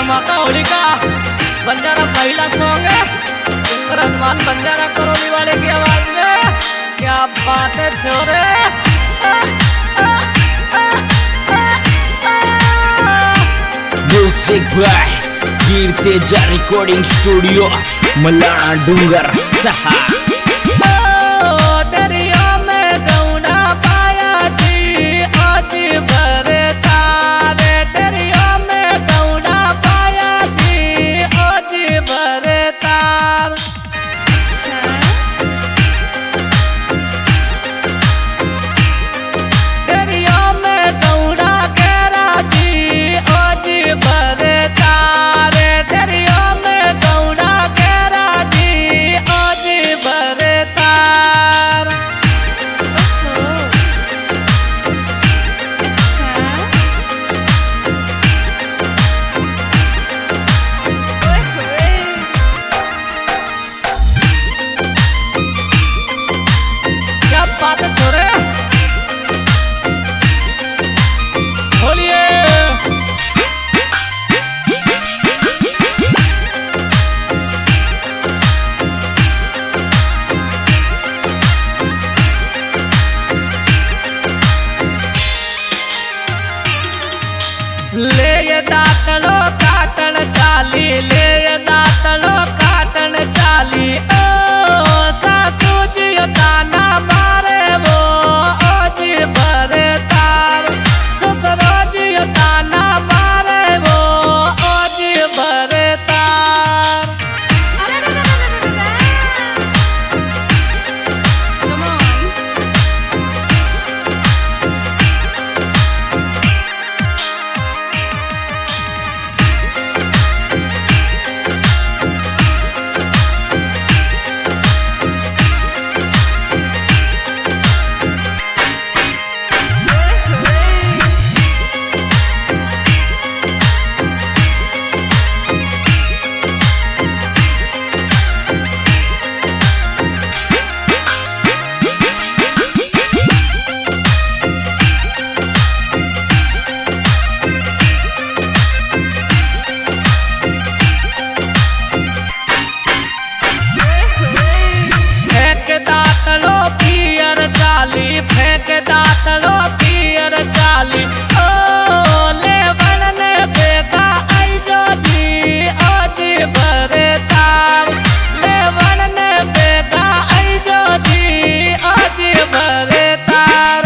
धमाका होली का बंजारा पहला सॉन्ग है रहमान बंजारा करोली वाले की आवाज में। क्या बात है छोरे। म्यूजिक बाय वीर तेजा रिकॉर्डिंग स्टूडियो मलाना डूंगर सहा। ले ये दातलो काटन चाली, ले ये दातलो काटन चाली। ओ सासू जी ताना मारे वो ओ जी भरे तार। ससुरो जी ताना मारे वो ओ जी भरे तार। फेंक दातलो पियर चाली। ओ ले बनने बेगा आई जो जी ओ जी भरे तार। ले बनने बेगा आई जो जी ओ जी भरे तार।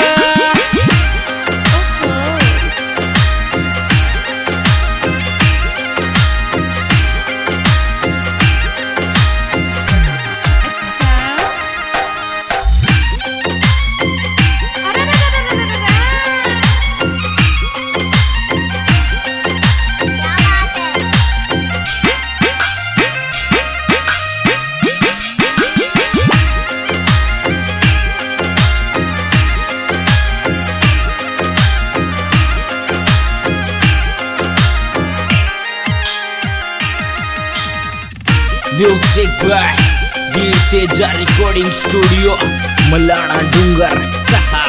म्यूजिक बाय वीर तेजा रिकॉर्डिंग स्टूडियो मलाना डूंगर सहा।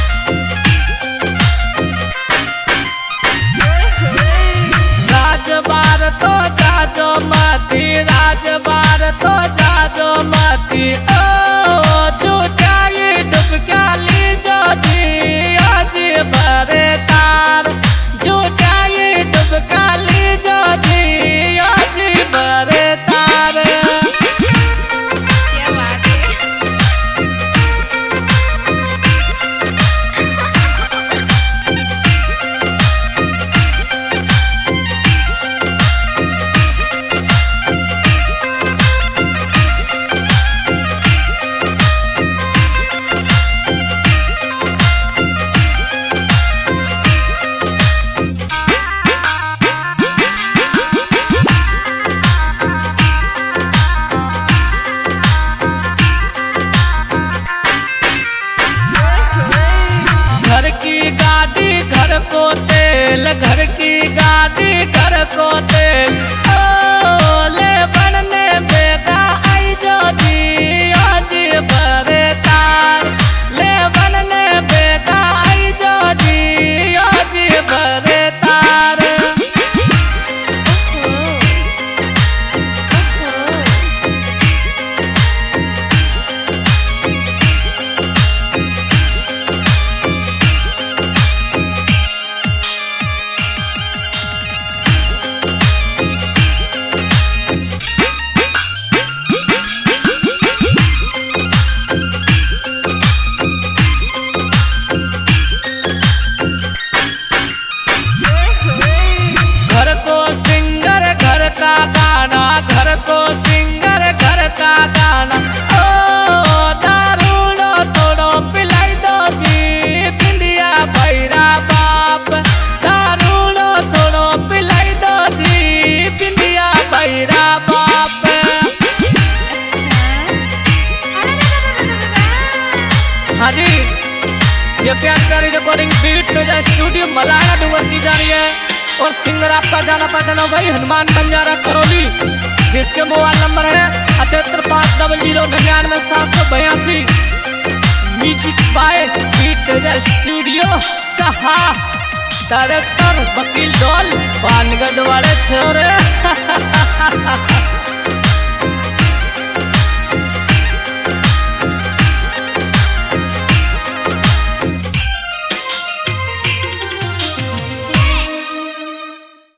राजबार तो जाजो मती, राजबार तो जाजो मती। ओ झूठाई डुबक्या ली जो जी ओ जी भरे तार। झूठाई डुबक्या ली जो जी ओ जी भरे तार। घर को तेल, घर की गाड़ी घर को तेल। ओ ले बनने बेगा आई जो जी ओ जी भरे तार। ले बनने बेगा आई जो जी ओ जी भरे तार। तेजा स्टूडियो मलाना डूंगर की जा रही है। और सिंगर आपका जाना पहचाना भाई हनुमान बंजारा करौली, जिसके मोबाइल नंबर है 7850099782। म्यूजिक बाय तेजा स्टूडियो सहा, डायरेक्टर वकील डॉल पानगढ़ वाले छोरे।